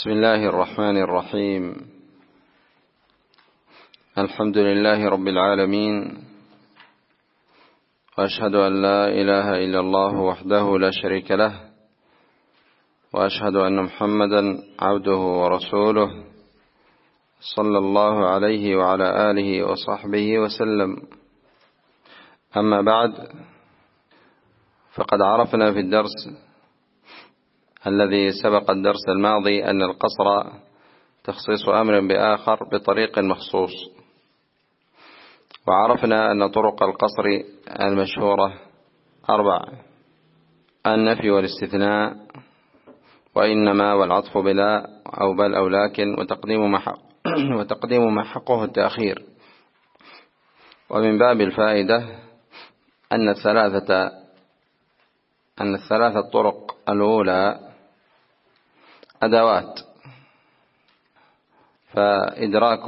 بسم الله الرحمن الرحيم. الحمد لله رب العالمين، وأشهد أن لا إله إلا الله وحده لا شريك له، وأشهد أن محمدا عبده ورسوله صلى الله عليه وعلى آله وصحبه وسلم. أما بعد، فقد عرفنا في الدرس الذي سبق الدرس الماضي أن القصر تخصيص أمر بآخر بطريق مخصوص، وعرفنا أن طرق القصر المشهورة 4: النفي والاستثناء، وإنما، والعطف بلا أو بل أو لكن، وتقديم ما حقه التأخير. ومن باب الفائدة أن الثلاثة الطرق الأولى أدوات، فإدراك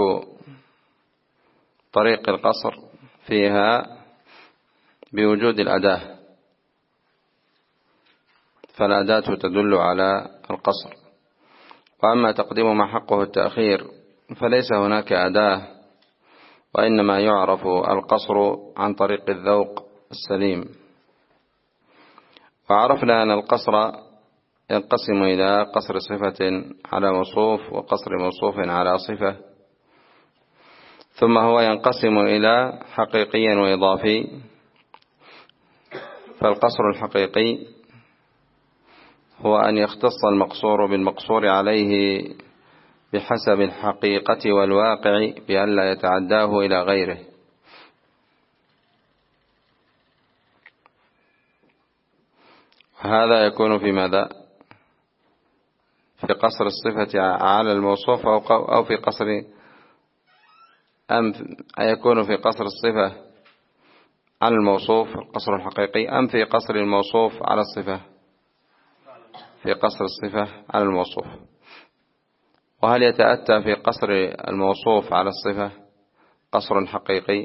طريق القصر فيها بوجود الأداة، فالأداة تدل على القصر. وأما تقديم ما حقه التأخير فليس هناك أداة، وإنما يعرف القصر عن طريق الذوق السليم. وعرفنا أن القصر ينقسم إلى قصر صفة على موصوف، وقصر موصوف على صفة، ثم هو ينقسم إلى حقيقي وإضافي. فالقصر الحقيقي هو أن يختص المقصور بالمقصور عليه بحسب الحقيقة والواقع بألا يتعداه إلى غيره. هذا يكون في ماذا؟ في قصر الصفة على الموصوف، أو في قصر يكون في قصر الصفة على الموصوف القصر الحقيقي، أم في قصر الموصوف على الصفة؟ في قصر الصفة على الموصوف. وهل يتأتى في قصر الموصوف على الصفة قصر حقيقي؟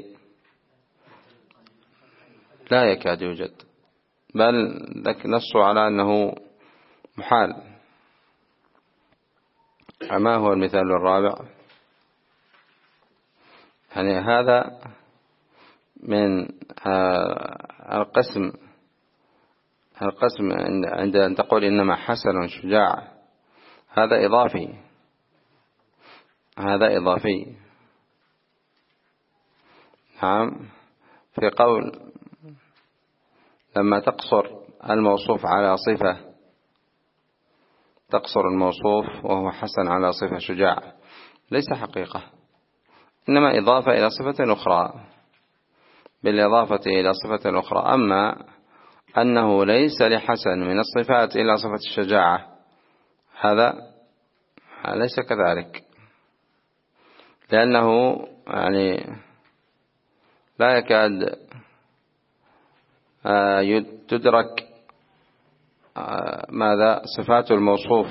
لا يكاد يوجد، بل نص على أنه محال. أما هو المثال الرابع؟ يعني هذا من القسم عند أن تقول إنما حسن شجاع، هذا إضافي. نعم. في قول لما تقصر الموصوف على صفة، تقصر الموصوف وهو حسن على صفة شجاع، ليس حقيقة، إنما إضافة إلى صفة أخرى، بالإضافة إلى صفة أخرى. أما أنه ليس لحسن من الصفات إلا صفة الشجاعة، هذا ليس كذلك، لأنه يعني لا يكاد تدرك صفات الموصوف،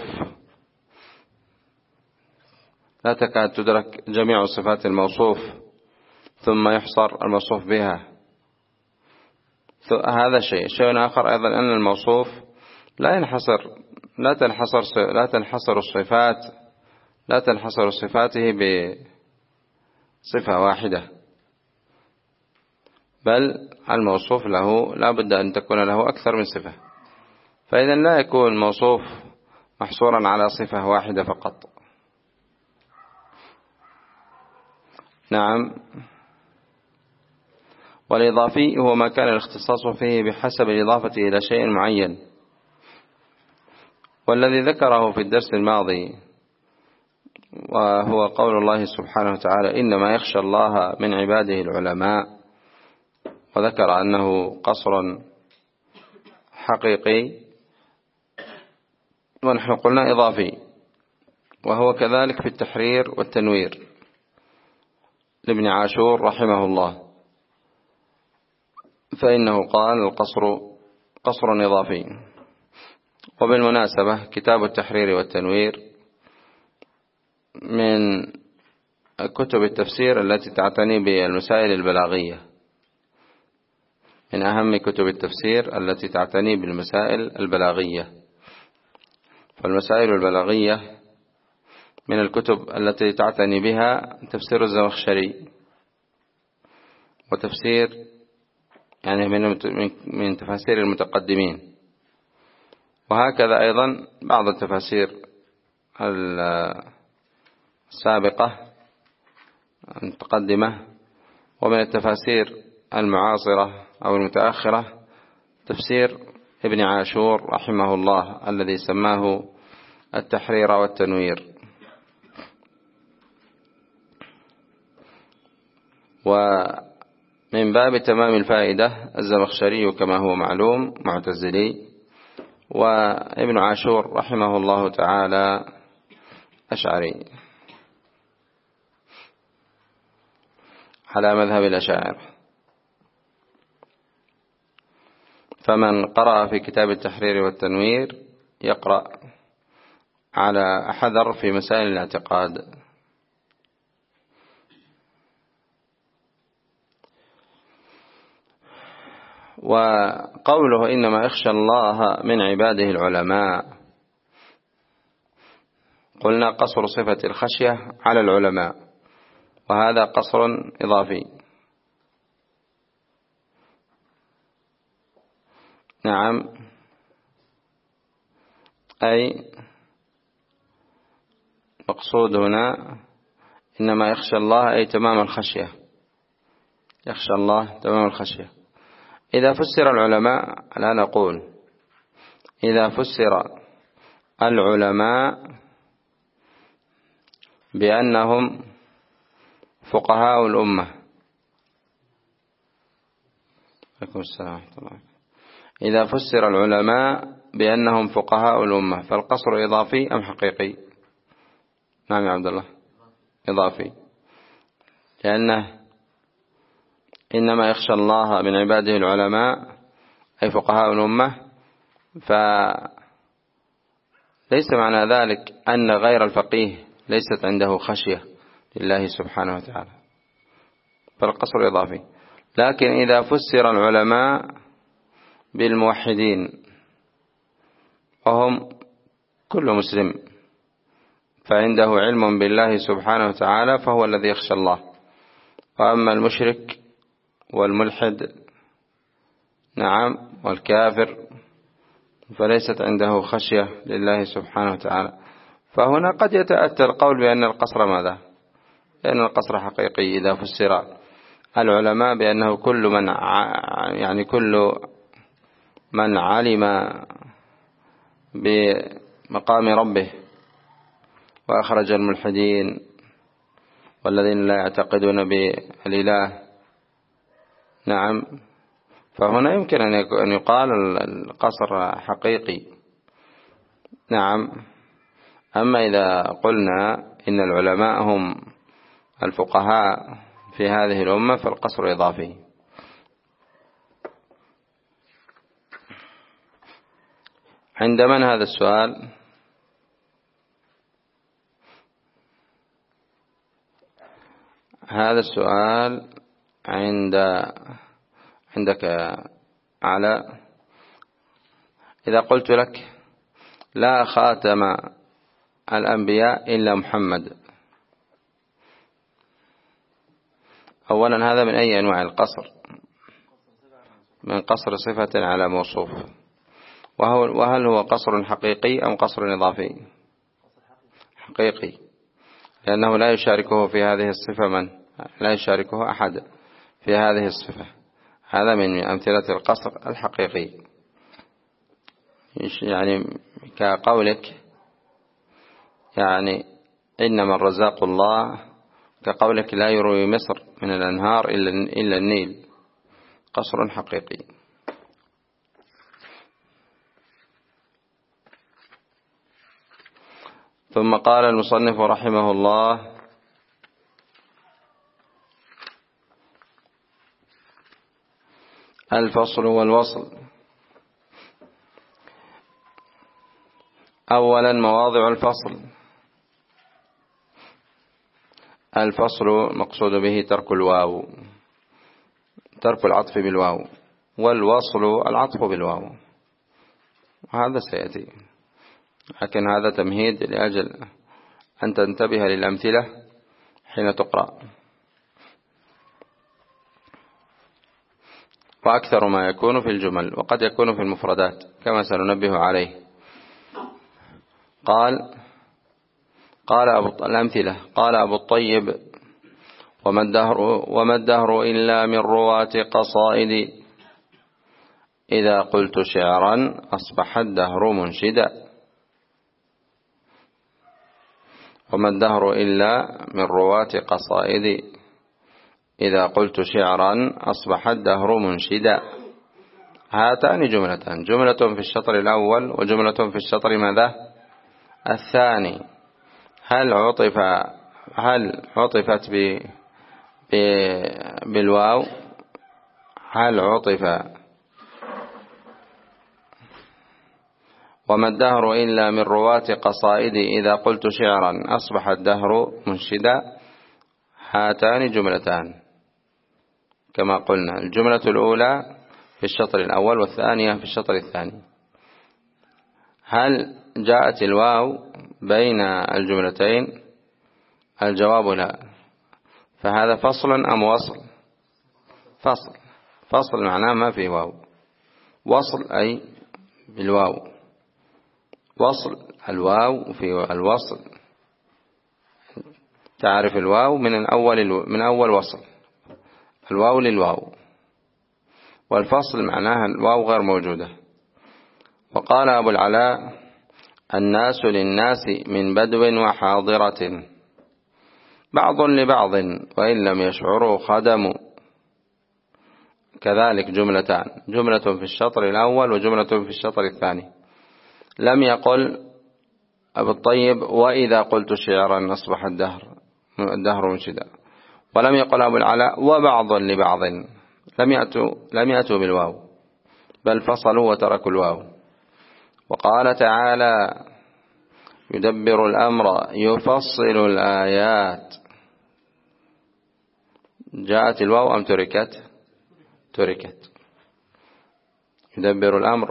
لا تكاد تدرك جميع صفات الموصوف ثم يحصر الموصوف بها. هذا شيء آخر أيضا، أن الموصوف لا تنحصر صفاته بصفة واحدة، بل الموصوف له لا بد أن تكون له أكثر من صفة، فإذا لا يكون موصوف محصورا على صفة واحدة فقط. نعم. والإضافي هو ما كان الاختصاص فيه بحسب الإضافة إلى شيء معين، والذي ذكره في الدرس الماضي وهو قول الله سبحانه وتعالى: إنما يخشى الله من عباده العلماء، وذكر أنه قصر حقيقي، ونحن قلنا إضافي. وهو كذلك في التحرير والتنوير لابن عاشور رحمه الله، فإنه قال القصر قصر إضافي. وبالمناسبة كتاب التحرير والتنوير من كتب التفسير التي تعتني بالمسائل البلاغية، من أهم كتب التفسير التي تعتني بالمسائل البلاغية. فالمسائل البلاغية من الكتب التي تعتني بها تفسير الزمخشري، وتفسير يعني من تفاسير المتقدمين، وهكذا أيضا بعض التفاسير السابقة المتقدمة. ومن التفاسير المعاصرة أو المتأخرة تفسير ابن عاشور رحمه الله الذي سماه التحرير والتنوير. ومن باب تمام الفائدة الزمخشري كما هو معلوم معتزلي، وابن عاشور رحمه الله تعالى أشعري على مذهب الأشاعرة. فمن قرأ في كتاب التحرير والتنوير يقرأ على حذر في مسائل الاعتقاد. وقوله إنما يخشى الله من عباده العلماء، قلنا قصر صفة الخشية على العلماء، وهذا قصر إضافي. نعم، أي مقصود هنا إنما يخشى الله أي تمام الخشية، يخشى الله تمام الخشية. إذا فسر العلماء، لا نقول إذا فسر العلماء بأنهم فقهاء الأمة، عليكم السلام ورحمة الله، إذا فسر العلماء بأنهم فقهاء الأمة فالقصر إضافي أم حقيقي؟ نعم يا عبد الله، إضافي، لأنه إنما يخشى الله من عباده العلماء أي فقهاء الأمة، فليس معنى ذلك أن غير الفقيه ليست عنده خشية لله سبحانه وتعالى، فالقصر إضافي. لكن إذا فسر العلماء بالموحدين وهم كل مسلم فعنده علم بالله سبحانه وتعالى فهو الذي يخشى الله. وأما المشرك والملحد نعم والكافر فليست عنده خشية لله سبحانه وتعالى. فهنا قد يتأتى القول بأن القصر ماذا؟ لأن القصر حقيقي إذا فسر العلماء بأنه كل من علم بمقام ربه وأخرج الملحدين والذين لا يعتقدون بالإله. نعم، فهنا يمكن أن يقال القصر حقيقي. نعم، أما إذا قلنا إن العلماء هم الفقهاء في هذه الأمة فالقصر إضافي. عند من هذا السؤال؟ هذا السؤال عندك على إذا قلت لك لا خاتم الأنبياء إلا محمد، أولا هذا من أي أنواع القصر؟ من قصر صفة على موصوف. وهل هو قصر حقيقي أم قصر إضافي؟ حقيقي، لأنه لا يشاركه في هذه الصفة لا يشاركه أحد في هذه الصفة. هذا من أمثلة القصر الحقيقي، يعني كقولك يعني إنما الرزاق الله، كقولك لا يروي مصر من الأنهار إلا النيل، قصر حقيقي. ثم قال المصنف رحمه الله: الفصل والوصل. أولا مواضع الفصل. الفصل مقصود به ترك الواو، ترك العطف بالواو، والوصل العطف بالواو، هذا سيأتي، لكن هذا تمهيد لأجل أن تنتبه للأمثلة حين تقرأ، وأكثر ما يكون في الجمل، وقد يكون في المفردات كما سننبه عليه. الأمثلة: قال أبو الطيب: وما الدهر إلا من رواة قصائد، إذا قلت شعرا أصبح الدهر منشدا. وما الدهر إلا من رواة قصائد، إذا قلت شعرا أصبح الدهر منشدا. هاتان جملتان، جملة في الشطر الأول وجملة في الشطر ماذا؟ الثاني. هل عطفت بالواو؟ هل عطف وما الدهر إلا من رواة قصائدي إذا قلت شعرا أصبح الدهر منشدا؟ هاتان جملتان كما قلنا، الجملة الأولى في الشطر الأول والثانية في الشطر الثاني. هل جاءت الواو بين الجملتين؟ الجواب لا. فهذا فصل أم وصل؟ فصل معناه ما في واو. وصل أي بالواو، وصل الواو في الوصل، تعرف الواو من أول وصل، الواو للواو، والفصل معناها الواو غير موجودة. وقال أبو العلاء: الناس للناس من بدو وحاضرة، بعض لبعض وإن لم يشعروا خدموا. كذلك جملتان، جملة في الشطر الأول وجملة في الشطر الثاني. لم يقل أبو الطيب: وإذا قلت شعرا أصبح الدهر منشدا. ولم يقل أبو العلاء: وبعض لبعض. لم يأتوا بالواو، بل فصلوا وتركوا الواو. وقال تعالى: يدبر الأمر يفصل الآيات. جاءت الواو أم تركت؟ يدبر الأمر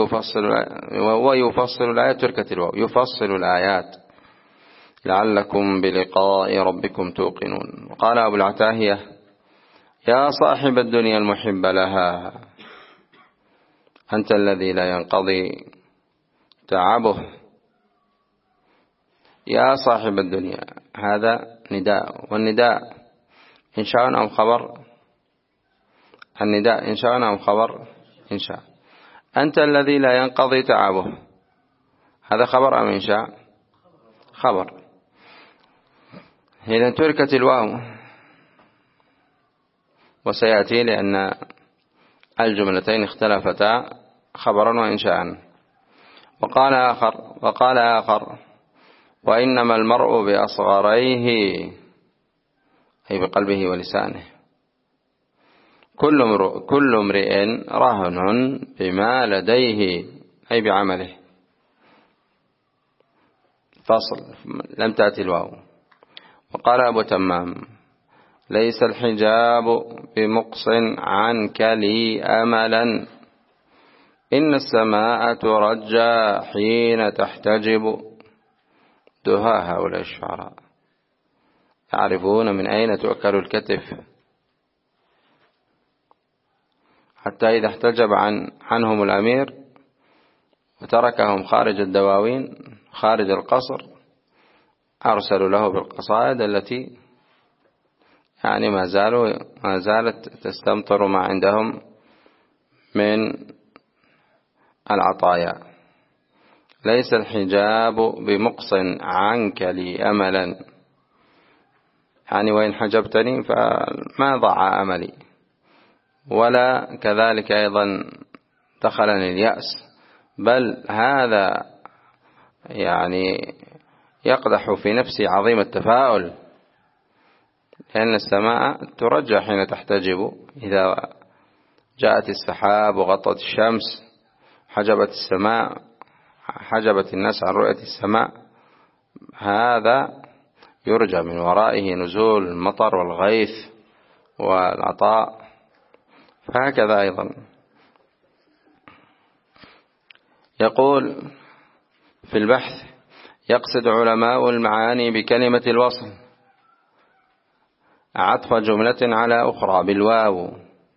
ويفصل الآيات، تركت الواو. يفصل الآيات لعلكم بلقاء ربكم توقنون. وقال أبو العتاهية: يا صاحب الدنيا المحب لها، أنت الذي لا ينقضي تعبه. يا صاحب الدنيا، هذا نداء، والنداء إنشاء أم خبر؟ النداء إنشاء أم خبر؟ إنشاء. أنت الذي لا ينقضي تعبه، هذا خبر أم إنشاء؟ خبر. إذن تركت الواو، وسيأتي لأن الجملتين اختلفتا خبرا وإنشاء. وقال آخر: وإنما المرء بأصغريه، أي بقلبه ولسانه. كل امرئ رهن بما لديه، أي بعمله. فصل، لم تأتي الواو. وقال أبو تمام: ليس الحجاب بمقص عنك لي أملا، إن السماء ترجى حين تحتجب. دها هؤلاء الشعراء يعرفون من أين تؤكل الكتف، حتى إذا احتجب عنهم الأمير وتركهم خارج الدواوين خارج القصر، أرسلوا له بالقصائد التي يعني ما زالت تستمطر ما عندهم من العطايا. ليس الحجاب بمقص عنك لي أملا، يعني وإن حجبتني فما ضاع أملي، ولا كذلك أيضا دخلني اليأس، بل هذا يعني يقدح في نفسي عظيم التفاؤل، لأن السماء ترجى حين تحتجب. إذا جاءت السحاب وغطت الشمس حجبت السماء، حجبت الناس عن رؤية السماء، هذا يرجى من ورائه نزول المطر والغيث والعطاء. فهكذا أيضا يقول في البحث: يقصد علماء المعاني بكلمة الوصل عطف جملة على أخرى بالواو،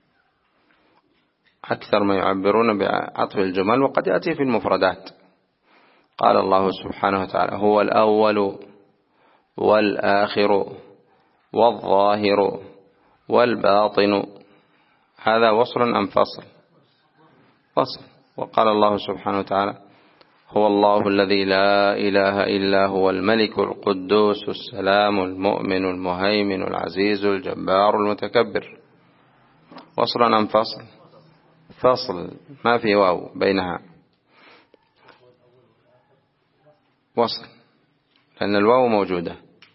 أكثر ما يعبرون بعطف الجمل، وقد يأتي في المفردات. قال الله سبحانه وتعالى: هو الأول والآخر والظاهر والباطن. هذا وصل أم فصل؟ فصل. وقال الله سبحانه وتعالى: هو الله الذي لا إله إلا هو الملك القدوس السلام المؤمن المهيمن العزيز الجبار المتكبر. وصل أم فصل؟ فصل، ما في واو بينها، وصل، لأن الواو موجودة.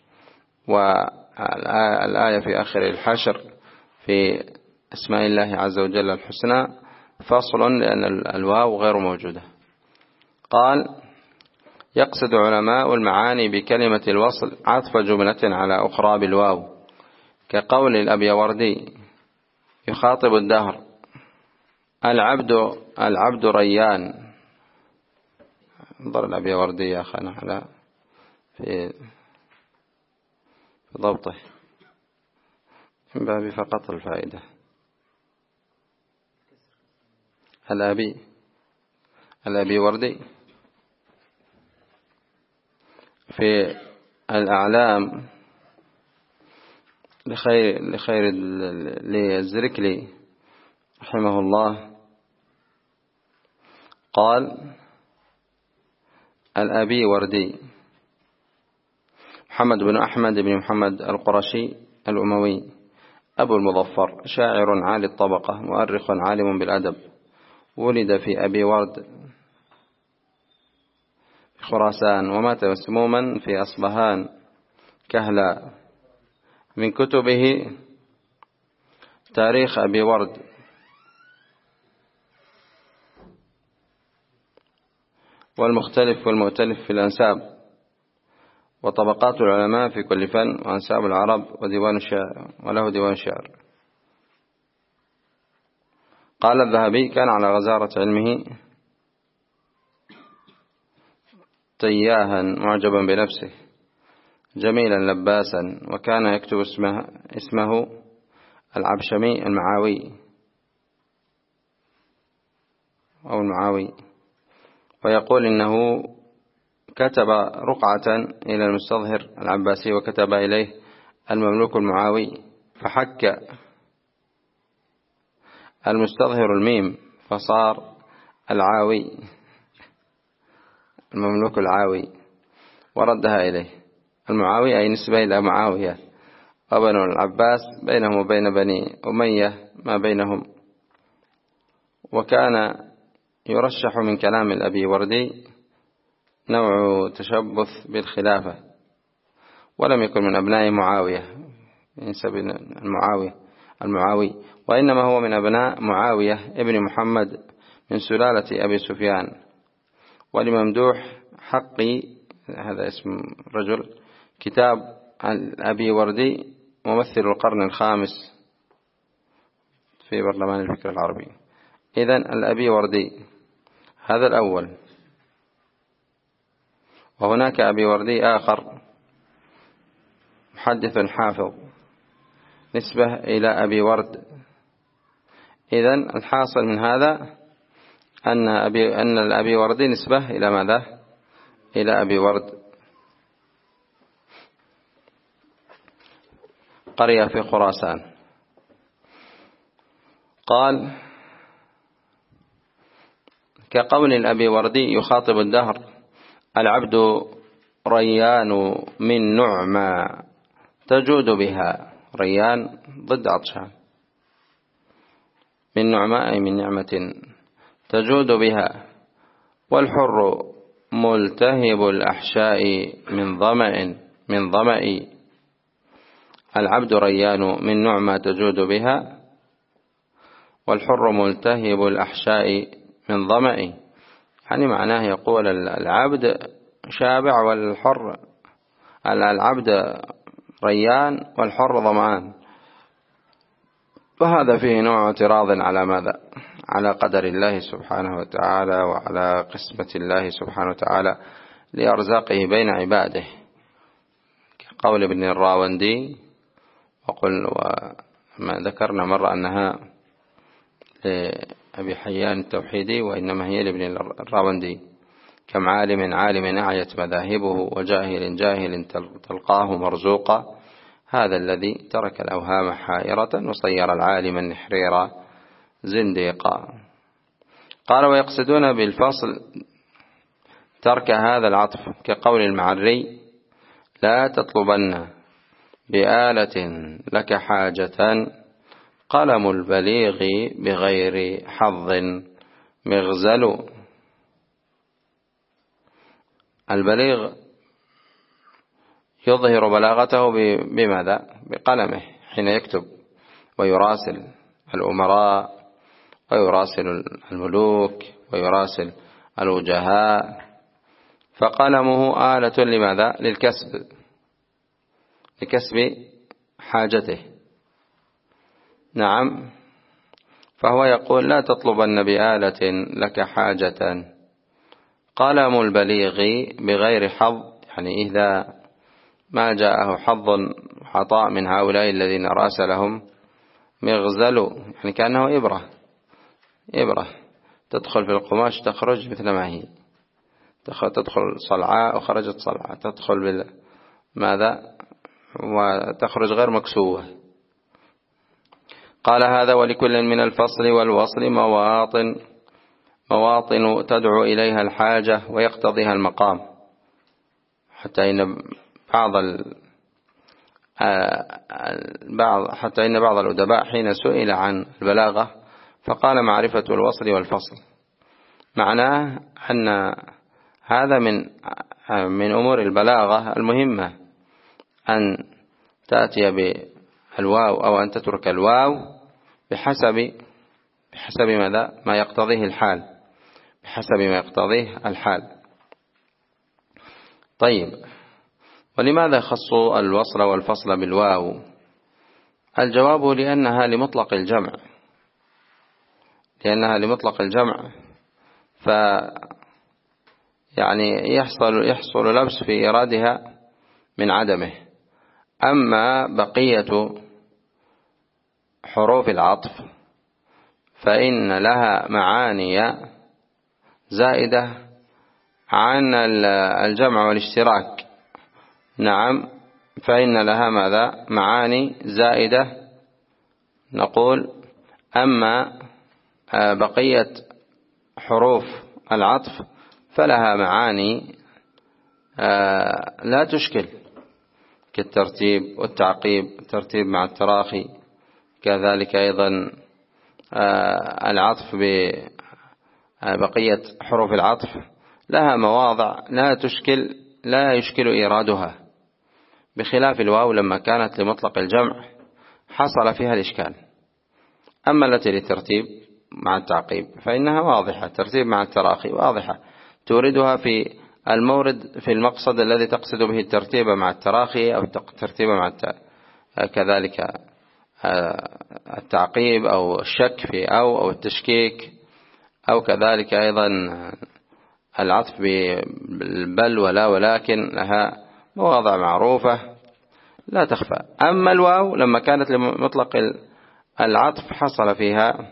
والآية في آخر الحشر في اسماء الله عز وجل الحسنى فصل، لأن الواو غير موجودة. قال: يقصد علماء المعاني بكلمة الوصل عطف جملة على أخرى بالواو، كقول الأبيوردي يخاطب الدهر: العبد ريان. انظر الأبيوردي يا أخانا على في ضبطه من باب فقط الفائدة. الأبيوردي في الأعلام لخير للزركلي رحمه الله قال: الأبيوردي محمد بن أحمد بن محمد القرشي الأموي أبو المظفر، شاعر عالي الطبقة، مؤرخ عالم بالأدب، ولد في أبي ورد خراسان، ومات مسموما في أصبهان كهلا. من كتبه تاريخ أبي ورد، والمختلف والمؤتلف في الأنساب، وطبقات العلماء في كل فن، وأنساب العرب، وديوان الشعر، وله ديوان شعر. قال الذهبي: كان على غزارة علمه تياها معجبا بنفسه جميلا لباسا، وكان يكتب اسمه العبشمي المعاوي أو المعاوي، ويقول إنه كتب رقعة إلى المستظهر العباسي، وكتب إليه المملوك المعاوي، فحك المستظهر الميم فصار العاوي، المملوك العاوي، وردها إليه. المعاوي أي نسبة إلى معاوية، وبنو العباس بينهم وبين بني أمية ما بينهم. وكان يرشح من كلام الأبيوردي نوع تشبث بالخلافة، ولم يكن من أبناء معاوية ينسب المعاوي، وإنما هو من أبناء معاوية ابن محمد من سلالة أبي سفيان. ولممدوح حقي، هذا اسم رجل، كتاب الأبيوردي ممثل القرن الخامس في برلمان الفكر العربي. إذن الأبيوردي هذا الأول. وهناك أبيوردي آخر محدث حافظ نسبة إلى أبي ورد. إذن الحاصل من هذا أن الأبيوردي نسبة إلى ماذا؟ إلى أبي ورد، قرية في خراسان. قال: كقول الأبيوردي يخاطب الدهر: العبد ريان من نعمى تجود بها. ريان ضد عطشان، من نعمى أي من نعمة تجود بها. والحر ملتهب الأحشاء من ظمأ. العبد ريان من نعمى تجود بها، والحر ملتهب الأحشاء من ظمأ. يعني معناه يقول العبد شابع والحر، العبد ريان والحر ظمآن. وهذا فيه نوع اعتراض على ماذا؟ على قدر الله سبحانه وتعالى، وعلى قسمة الله سبحانه وتعالى لأرزاقه بين عباده، كقول ابن الراوندي، وما ذكرنا مرة أنها لأبي حيان التوحيدي وإنما هي لابن الراوندي: كم عالم أعيت مذاهبه، وجاهل جاهل تلقاه مرزوقا، هذا الذي ترك الأوهام حائرة وصير العالم النحرير زنديقا. قال: ويقصدون بالفصل ترك هذا العطف، كقول المعري: لا تطلبن بآلة لك حاجة، قلم البليغ بغير حظ مغزل. البليغ يظهر بلاغته بماذا؟ بقلمه حين يكتب ويراسل الأمراء ويراسل الملوك ويراسل الوجهاء، فقلمه آلة لماذا؟ لكسب حاجته. نعم، فهو يقول: لا تطلبن بآلة لك حاجة، قلم البليغ بغير حظ، يعني إذا ما جاءه حظ عطاء من هؤلاء الذين راسلهم، مغزل، يعني كأنه إبرة تدخل في القماش تخرج مثل ما هي، تدخل صلعاء وخرجت صلعاء، تدخل ماذا وتخرج غير مكسوة. قال: هذا ولكل من الفصل والوصل مواطن تدعو إليها الحاجة ويقتضيها المقام، حتى إن بعض الأدباء حين سئل عن البلاغة فقال: معرفة الوصل والفصل. معناه أن هذا من أمور البلاغة المهمة، أن تأتي بالواو أو أن تترك الواو بحسب ماذا؟ ما يقتضيه الحال، بحسب ما يقتضيه الحال. طيب، ولماذا خصوا الوصل والفصل بالواو؟ الجواب: لأنها لمطلق الجمع، يعني يحصل لبس في إيرادها من عدمه. أما بقية حروف العطف فإن لها معاني زائدة عن الجمع والاشتراك. نعم، فإن لها ماذا؟ معاني زائدة. نقول: أما بقية حروف العطف فلها معاني لا تشكل، كالترتيب والتعقيب، الترتيب مع التراخي، كذلك أيضا العطف ببقية حروف العطف لها مواضع لا يشكل إيرادها، بخلاف الواو لما كانت لمطلق الجمع حصل فيها الإشكال. أما التي للترتيب مع التعقيب فإنها واضحة، الترتيب مع التراخي واضحة، توردها في المورد في المقصد الذي تقصد به الترتيب مع التراخي أو الترتيب مع كذلك التعقيب أو الشك في أو التشكيك، أو كذلك أيضا العطف بالبل ولا ولكن، لها مواضع معروفة لا تخفى. أما الواو لما كانت لمطلق العطف حصل فيها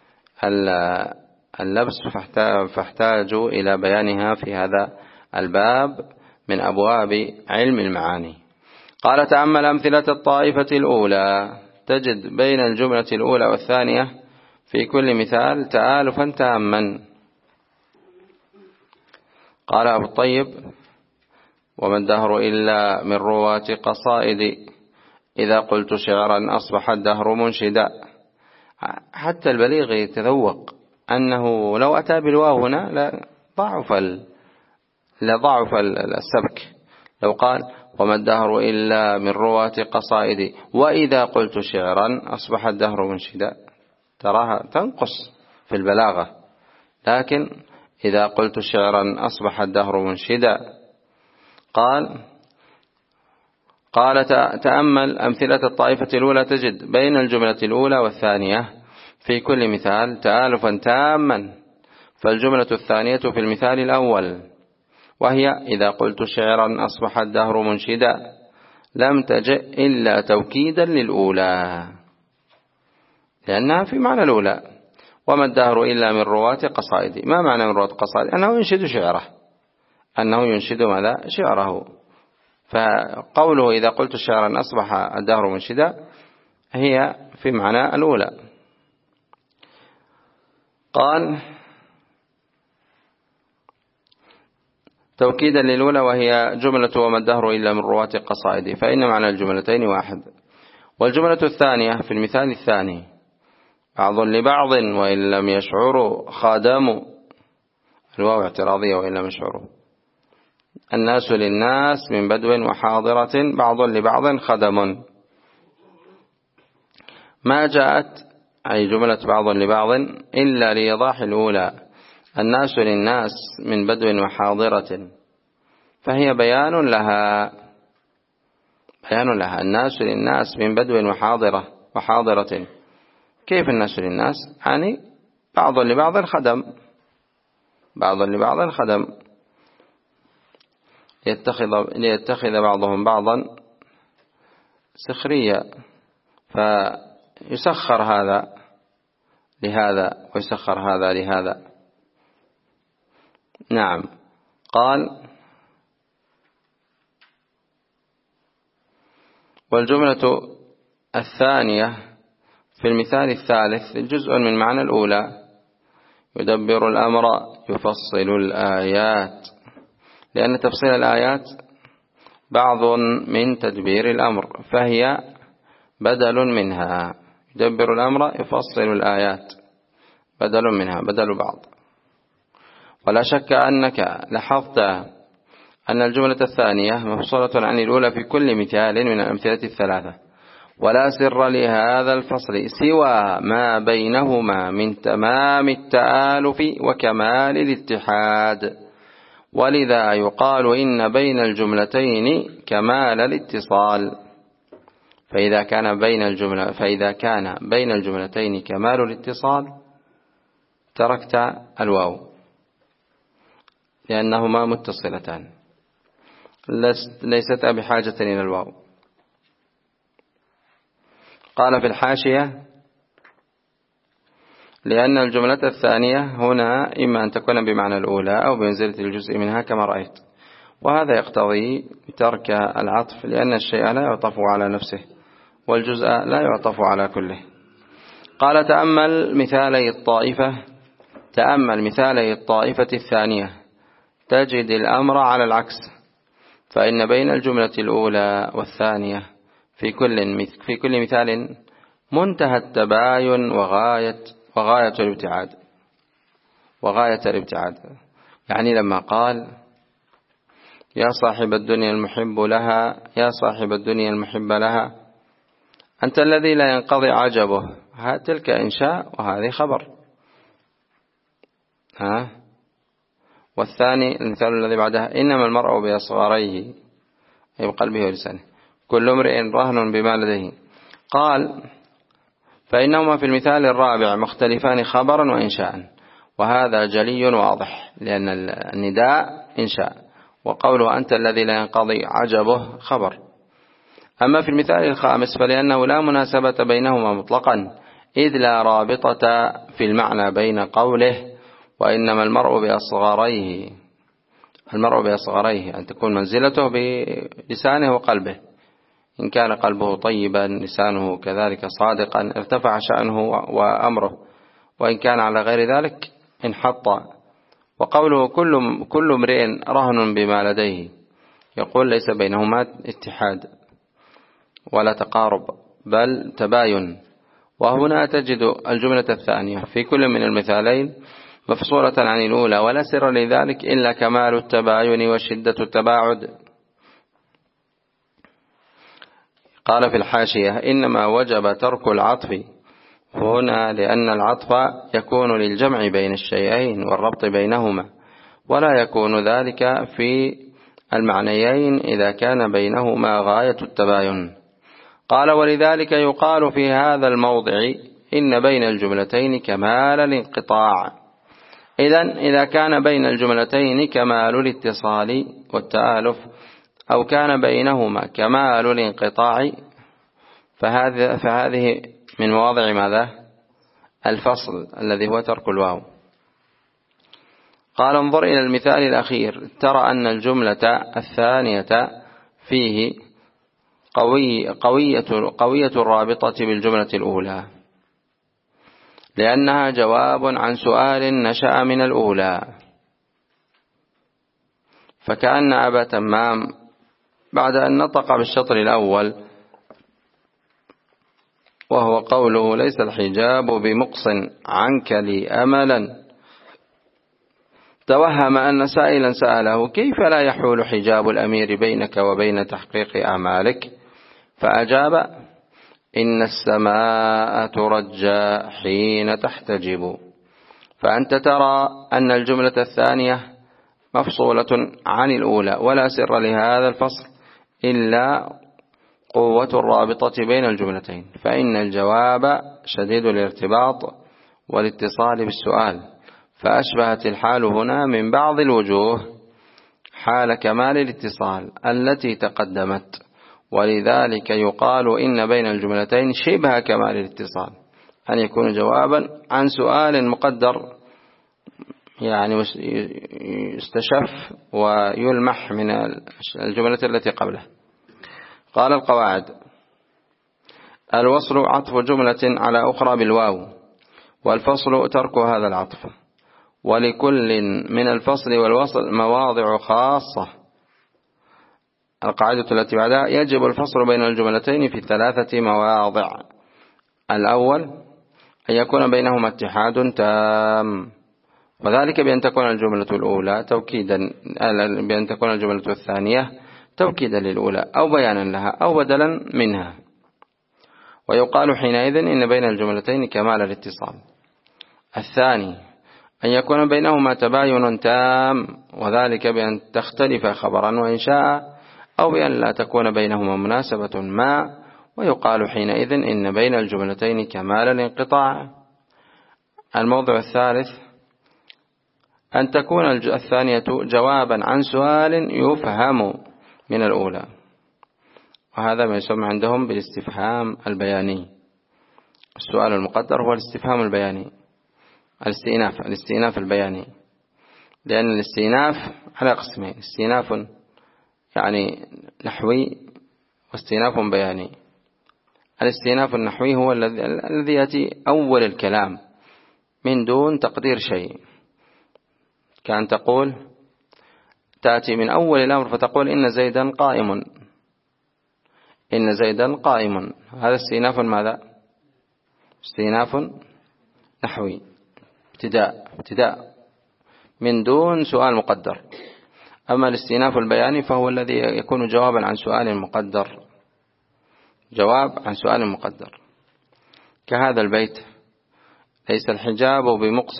اللبس، فاحتاجوا إلى بيانها في هذا الباب من أبواب علم المعاني. قال: تأمل أمثلة الطائفة الأولى، تجد بين الجملة الأولى والثانية في كل مثال تآلفا تاما. قال أبو الطيب: وما الدهر إلا من رواة قصائد، إذا قلت شعرا أصبح الدهر منشدا. حتى البليغ يتذوق أنه لو أتى بالواو هنا لضعف السبك. لو قال: وما الدهر إلا من رواة قصائد، وإذا قلت شعرا أصبح الدهر منشدا، تراها تنقص في البلاغة. لكن إذا قلت شعرا أصبح الدهر منشدا. قال: تأمل أمثلة الطائفة الأولى، تجد بين الجملة الأولى والثانية في كل مثال تآلفا تاما، فالجملة الثانية في المثال الأول وهي إذا قلت شعرا أصبح الدهر منشدا لم تجئ إلا توكيدا للأولى، لأنها في معنى الأولى. وما الدهر إلا من رواة قصائدي. ما معنى من رواة قصائدي؟ أنه ينشد شعره، أنه ينشد ماذا؟ شعره. فقوله إذا قلت شعرا أصبح الدهر منشدا هي في معنى الأولى. قال توكيدا للأولى، وهي جملة وما الدهر إلا من رواة قصائدي، فإن معنى الجملتين واحد. والجملة الثانية في المثال الثاني بعض لبعض وإن لم يشعروا خادموا، الواو اعتراضية وإن لم يشعروا. الناس للناس من بدو وحاضرة بعض لبعض خدم. ما جاءت أي جملة بعض لبعض إلا لإيضاح الأولى، الناس للناس من بدو وحاضرة، فهي بيان لها. الناس للناس من بدو وحاضرة. كيف الناس للناس؟ يعني بعض لبعض خدم، ليتخذ بعضهم بعضا سخريا، فيسخر هذا لهذا ويسخر هذا لهذا. نعم. قال والجملة الثانية في المثال الثالث جزء من معنى الأولى، يدبر الأمر يفصل الآيات، لأن تفصيل الآيات بعض من تدبير الأمر، فهي بدل منها. يدبر الأمر يفصل الآيات بدل منها، بدل بعض. ولا شك أنك لاحظت أن الجملة الثانية مفصولة عن الأولى في كل مثال من الأمثلة الثلاثة، ولا سر لهذا الفصل سوى ما بينهما من تمام التآلف وكمال الاتحاد، ولذا يقال إن بين الجملتين كمال الاتصال. فإذا كان بين الجملتين كمال الاتصال تركت الواو، لأنهما متصلتان ليست بحاجة إلى الواو. قال في الحاشية لأن الجملة الثانية هنا إما أن تكون بمعنى الأولى أو بمنزلة الجزء منها كما رأيت، وهذا يقتضي ترك العطف، لأن الشيء لا يعطف على نفسه والجزء لا يعطف على كله. قال تأمل مثالي الطائفة الثانية تجد الأمر على العكس، فإن بين الجملة الأولى والثانية في كل مثال منتهى التباين وغاية الابتعاد. يعني لما قال يا صاحب الدنيا المحب لها، يا صاحب الدنيا المحب لها، أنت الذي لا ينقضي عجبه، تلك إنشاء وهذه خبر. والثاني المثال الذي بعدها إنما المرء بأصغريه، أي بقلبه ولسانه، كل امرئ رهن بما لديه. قال فإنهما في المثال الرابع مختلفان خبرا وإنشاء، وهذا جلي واضح، لأن النداء إنشاء، وقوله أنت الذي لا ينقضي عجبه خبر. أما في المثال الخامس فلأنه لا مناسبة بينهما مطلقا، إذ لا رابطة في المعنى بين قوله وإنما المرء بأصغريه، أن تكون منزلته بلسانه وقلبه. إن كان قلبه طيبا لسانه كذلك صادقا ارتفع شأنه وأمره، وإن كان على غير ذلك انحط. وقوله كل امرئ رهن بما لديه، يقول ليس بينهما اتحاد ولا تقارب بل تباين. وهنا تجد الجملة الثانية في كل من المثالين مفصولة عن الأولى، ولا سر لذلك إلا كمال التباين وشدة التباعد. قال في الحاشية إنما وجب ترك العطف هنا لأن العطف يكون للجمع بين الشيئين والربط بينهما، ولا يكون ذلك في المعنيين إذا كان بينهما غاية التباين. قال ولذلك يقال في هذا الموضع إن بين الجملتين كمال الانقطاع، إذن إذا كان بين الجملتين كمال الاتصال والتآلف أو كان بينهما كمال الانقطاع فهذه من مواضع ماذا؟ الفصل الذي هو ترك الواو. قال انظر إلى المثال الأخير، ترى أن الجملة الثانية فيه قوية الرابطة بالجملة الأولى، لأنها جواب عن سؤال نشأ من الأولى. فكأن أبا تمام بعد أن نطق بالشطر الأول وهو قوله ليس الحجاب بمقص عنك لي أملا، توهم أن سائلا سأله كيف لا يحول حجاب الأمير بينك وبين تحقيق أعمالك، فأجاب إن السماء ترجى حين تحتجب. فأنت ترى أن الجملة الثانية مفصولة عن الأولى، ولا سر لهذا الفصل إلا قوة الرابطة بين الجملتين، فإن الجواب شديد الارتباط والاتصال بالسؤال، فأشبهت الحال هنا من بعض الوجوه حال كمال الاتصال التي تقدمت، ولذلك يقال إن بين الجملتين شبه كمال الاتصال، أن يكون جوابا عن سؤال مقدر يعني يستشف ويلمح من الجملة التي قبله. قال القواعد: الوصل عطف جملة على أخرى بالواو، والفصل ترك هذا العطف، ولكل من الفصل والوصل مواضع خاصة. القاعدة التي بعدها: يجب الفصل بين الجملتين في 3 مواضع. الأول أن يكون بينهما اتحاد تام، وذلك بأن تكون الجملة الأولى توكيدا، بأن تكون الجملة الثانية توكيدا للأولى أو بيانا لها أو بدلا منها، ويقال حينئذ إن بين الجملتين كمال الاتصال. الثاني أن يكون بينهما تباين تام، وذلك بأن تختلف خبرا وإنشاء، أو بأن لا تكون بينهما مناسبة ما، ويقال حينئذ إن بين الجملتين كمال الانقطاع. الموضع الثالث أن تكون الثانية جوابا عن سؤال يفهم من الأولى، وهذا ما يسمى عندهم بالاستفهام البياني. السؤال المقدر هو الاستفهام البياني، الاستئناف البياني، لأن الاستئناف على قسمين: استئناف يعني نحوي واستئناف بياني. الاستئناف النحوي هو الذي يأتي أول الكلام من دون تقدير شيء، كأن تقول تأتي من أول الأمر فتقول إن زيدا قائم، إن زيدا قائم. هذا استئناف ماذا؟ استئناف نحوي، ابتداء من دون سؤال مقدر. أما الاستئناف البياني فهو الذي يكون جوابا عن سؤال مقدر، جواب عن سؤال مقدر، كهذا البيت: ليس الحجاب بمقص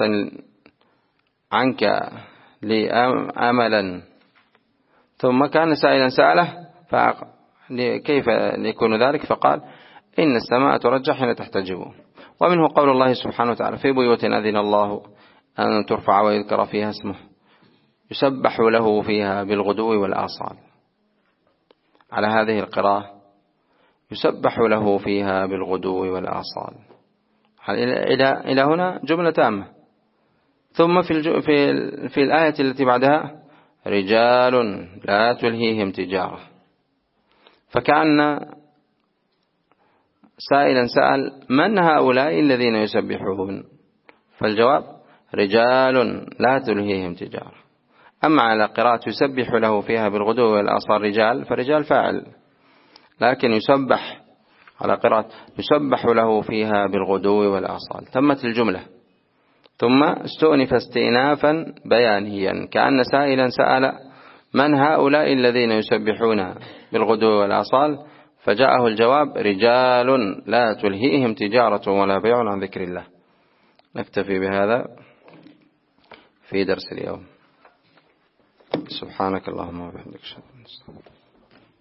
عنك لي أملا، ثم كان سائلا سأله كيف يكون ذلك؟ فقال إن السماء ترجى حين تحتجب. ومنه قول الله سبحانه وتعالى: في بيوت أذن الله أن ترفع ويذكر فيها اسمه يسبح له فيها بالغدو والآصال. على هذه القراءة يسبح له فيها بالغدو والآصال إلى هنا جملة تامة. ثم في الآية التي بعدها: رجال لا تلهيهم تجارة. فكأن سائلا سأل من هؤلاء الذين يسبحون؟ فالجواب: رجال لا تلهيهم تجارة. أما على قراءة يسبح له فيها بالغدو والآصال رجال، فرجال فاعل، لكن يسبح على قراءة يسبح له فيها بالغدو والآصال، تمت الجملة. ثم استؤنف استئنافا بيانيا، كأن سائلا سأل من هؤلاء الذين يسبحون بالغدو والآصال، فجاءه الجواب: رجال لا تلهيهم تجارة ولا بيع عن ذكر الله. نكتفي بهذا في درس اليوم. سبحانك اللهم وبحمدك.